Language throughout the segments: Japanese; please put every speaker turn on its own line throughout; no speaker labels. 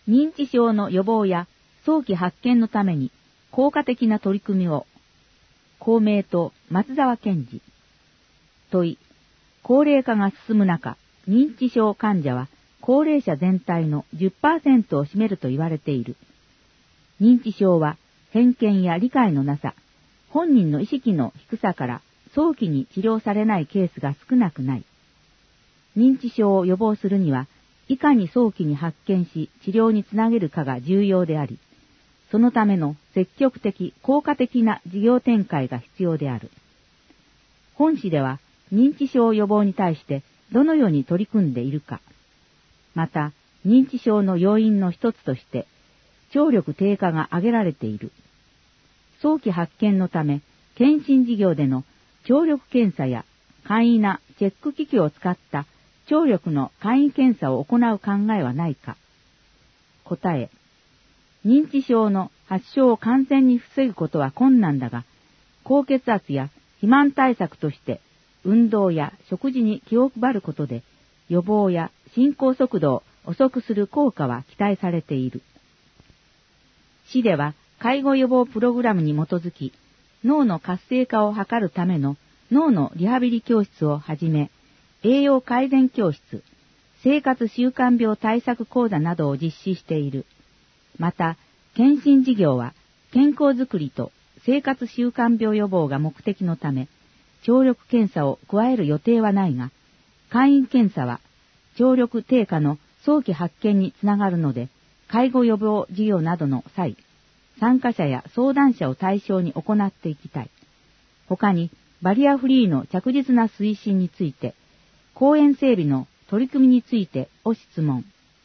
認知症の予防や早期発見のために効果的な取り組みを。公明党松沢健二。問い。高齢化が進む中、認知症患者は高齢者全体の 10% を占めると言われている。認知症は偏見や理解のなさ、本人の意識の低さから早期に治療されないケースが少なくない。認知症を予防するには、いかに早期に発見し治療につなげるかが重要であり、そのための積極的、効果的な事業展開が必要である。本誌では、認知症予防に対してどのように取り組んでいるか、また、認知症の要因の一つとして、聴力低下が挙げられている。早期発見のため、検診事業での聴力検査や簡易なチェック機器を使った聴力の簡易検査を行う考えはないか。答え。認知症の発症を完全に防ぐことは困難だが、高血圧や肥満対策として運動や食事に気を配ることで予防や進行速度を遅くする効果は期待されている。市では介護予防プログラムに基づき、脳の活性化を図るための脳のリハビリ教室をはじめ、栄養改善教室、生活習慣病対策講座などを実施している。また、検診事業は健康づくりと生活習慣病予防が目的のため、聴力検査を加える予定はないが、簡易検査は聴力低下の早期発見につながるので、介護予防事業などの際、参加者や相談者を対象に行っていきたい。他に、バリアフリーの着実な推進について、公園整備の取り組みについてを質問。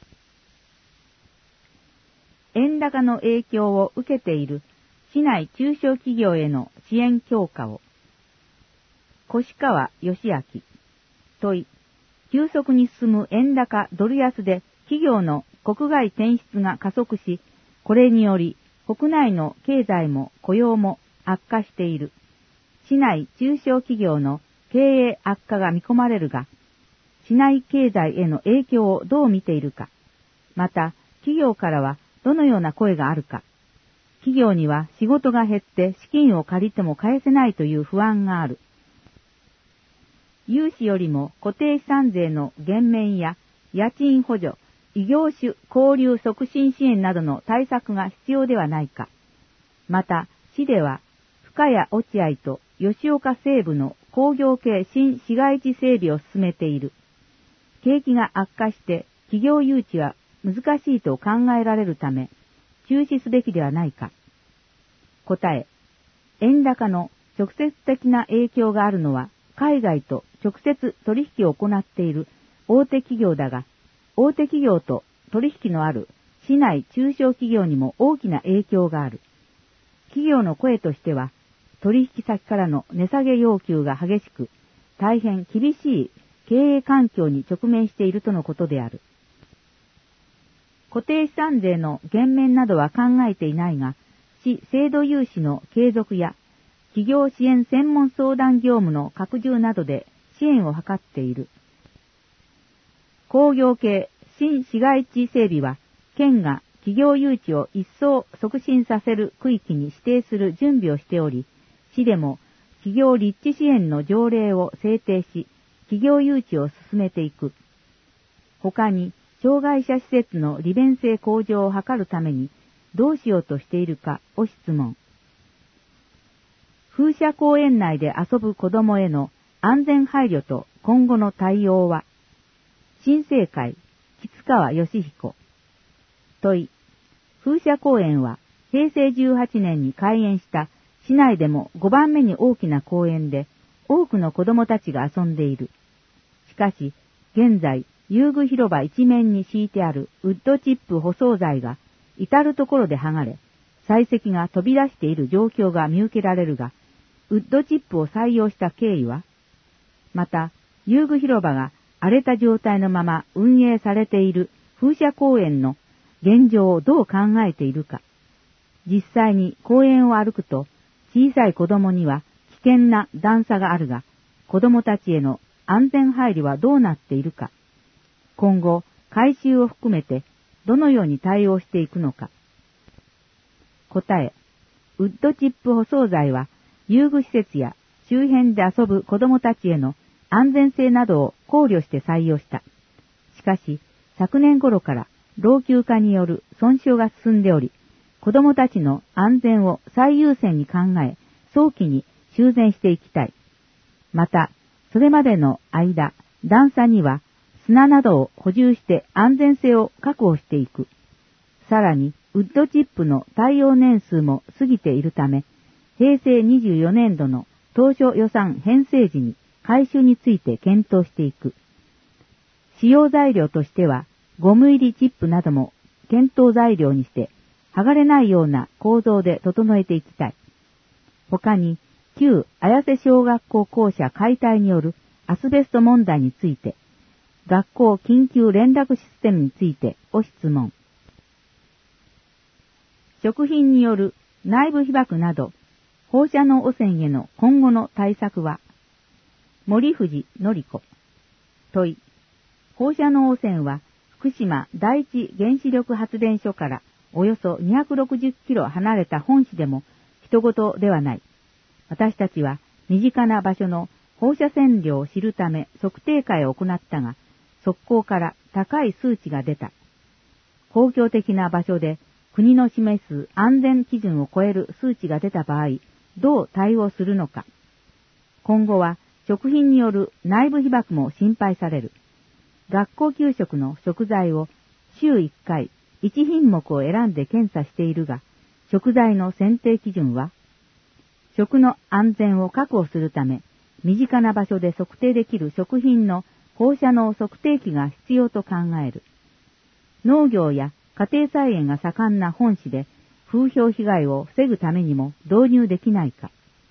円高の影響を受けている市内中小企業への支援強化を。越川義明。問い。急速に進む円高ドル安で企業の国外転出が加速し、これにより国内の経済も雇用も悪化している。市内中小企業の経営悪化が見込まれるが、市内経済への影響をどう見ているか、また企業からはどのような声があるか、企業には仕事が減って資金を借りても返せないという不安がある。融資よりも固定資産税の減免や家賃補助、異業種交流促進支援などの対策が必要ではないか。また、市では深谷落合と吉岡西部の工業系新市街地整備を進めている。景気が悪化して企業誘致は難しいと考えられるため、中止すべきではないか。答え。円高の直接的な影響があるのは、海外と直接取引を行っている大手企業だが、大手企業と取引のある市内中小企業にも大きな影響がある。企業の声としては、取引先からの値下げ要求が激しく、大変厳しい経営環境に直面しているとのことである。固定資産税の減免などは考えていないが、市制度融資の継続や企業支援専門相談業務の拡充などで支援を図っている。工業系新市街地整備は、県が企業誘致を一層促進させる区域に指定する準備をしており、市でも企業立地支援の条例を制定し、企業誘致を進めていく。他に、障害者施設の利便性向上を図るためにどうしようとしているかを質問。風車公園内で遊ぶ子供への安全配慮と今後の対応は。新生会、吉川義彦。問い。風車公園は平成18年に開園した市内でも5番目に大きな公園で多くの子供たちが遊んでいる。しかし、現在、遊具広場一面に敷いてあるウッドチップ舗装材が至るところで剥がれ、砕石が飛び出している状況が見受けられるが、ウッドチップを採用した経緯は、また、遊具広場が荒れた状態のまま運営されている風車公園の現状をどう考えているか。実際に公園を歩くと、小さい子供には危険な段差があるが、子供たちへの安全配慮はどうなっているか。今後、改修を含めてどのように対応していくのか。答え、ウッドチップ舗装材は遊具施設や周辺で遊ぶ子供たちへの安全性などを考慮して採用した。しかし、昨年頃から老朽化による損傷が進んでおり、子供たちの安全を最優先に考え、早期に修繕していきたい。また、それまでの間、段差には砂などを補充して安全性を確保していく。さらに、ウッドチップの耐用年数も過ぎているため、平成24年度の当初予算編成時に改修について検討していく。使用材料としては、ゴム入りチップなども検討材料にして、剥がれないような構造で整えていきたい。他に、旧綾瀬小学校校舎解体によるアスベスト問題について、学校緊急連絡システムについてご質問。食品による内部被曝など、放射能汚染への今後の対策は、森藤典子。問い。放射能汚染は、福島第一原子力発電所からおよそ260キロ離れた本市でも人事ではない。私たちは身近な場所の放射線量を知るため測定会を行ったが、速攻から高い数値が出た。公共的な場所で国の示す安全基準を超える数値が出た場合、どう対応するのか。今後は食品による内部被曝も心配される。学校給食の食材を週1回1品目を選んで検査しているが、食材の選定基準は、食の安全を確保するため、身近な場所で測定できる食品の放射能測定器が必要と考える。農業や家庭菜園が盛んな本市で風評被害を防ぐためにも導入できないか。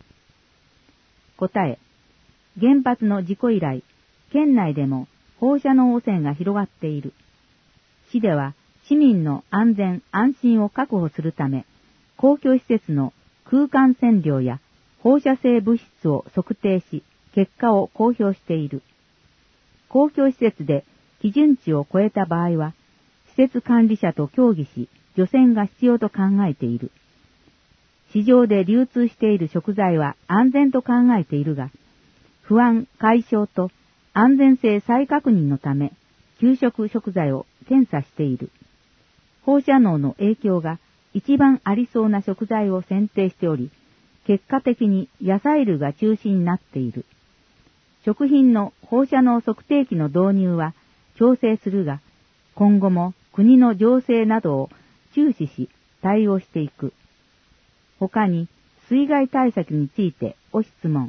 答え。原発の事故以来、県内でも放射能汚染が広がっている。市では市民の安全安心を確保するため、公共施設の空間線量や放射性物質を測定し、結果を公表している。公共施設で基準値を超えた場合は、施設管理者と協議し、除染が必要と考えている。市場で流通している食材は安全と考えているが、不安解消と安全性再確認のため、給食食材を検査している。放射能の影響が一番ありそうな食材を選定しており、結果的に野菜類が中心になっている。食品の放射能測定器の導入は調整するが、今後も国の情勢などを注視し対応していく。他に水害対策についてご質問。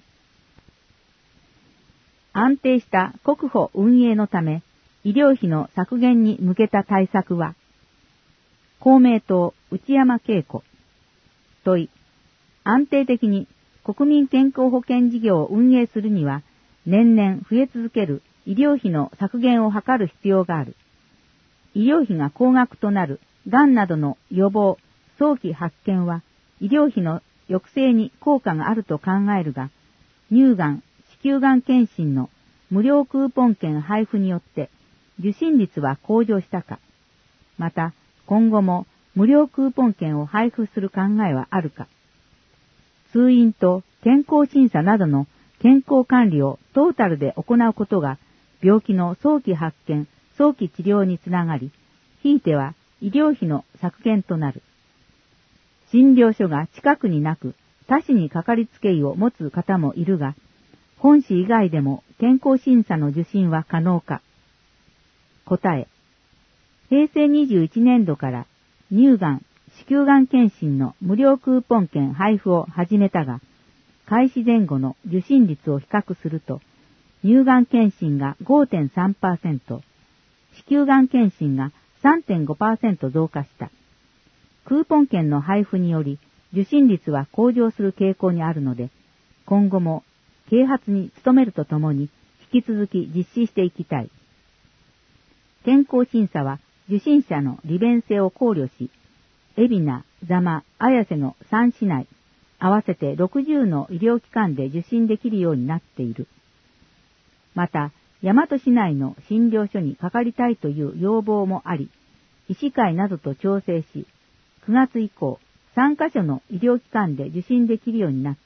安定した国保運営のため、医療費の削減に向けた対策は、公明党内山恵子。問い。安定的に国民健康保険事業を運営するには、年々増え続ける医療費の削減を図る必要がある。医療費が高額となるがんなどの予防、早期発見は医療費の抑制に効果があると考えるが、乳がん、子宮がん検診の無料クーポン券配布によって受診率は向上したか。また、今後も無料クーポン券を配布する考えはあるか。通院と健康審査などの健康管理をトータルで行うことが病気の早期発見、早期治療につながり、ひいては医療費の削減となる。診療所が近くになく、他市にかかりつけ医を持つ方もいるが、本市以外でも健康審査の受診は可能か。答え。平成21年度から乳がん、子宮がん検診の無料クーポン券配布を始めたが、開始前後の受診率を比較すると、乳がん検診が 5.3%、子宮がん検診が 3.5% 増加した。クーポン券の配布により受診率は向上する傾向にあるので、今後も啓発に努めるとともに引き続き実施していきたい。健康審査は受診者の利便性を考慮し、海老名、座間、綾瀬の3市内、合わせて60の医療機関で受診できるようになっている。また、大和市内の診療所にかかりたいという要望もあり、 医師会などと調整し、9月以降、3カ所の医療機関で受診できるようになった。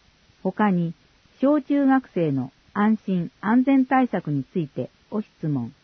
他に、小中学生の安心安全対策についてを質問。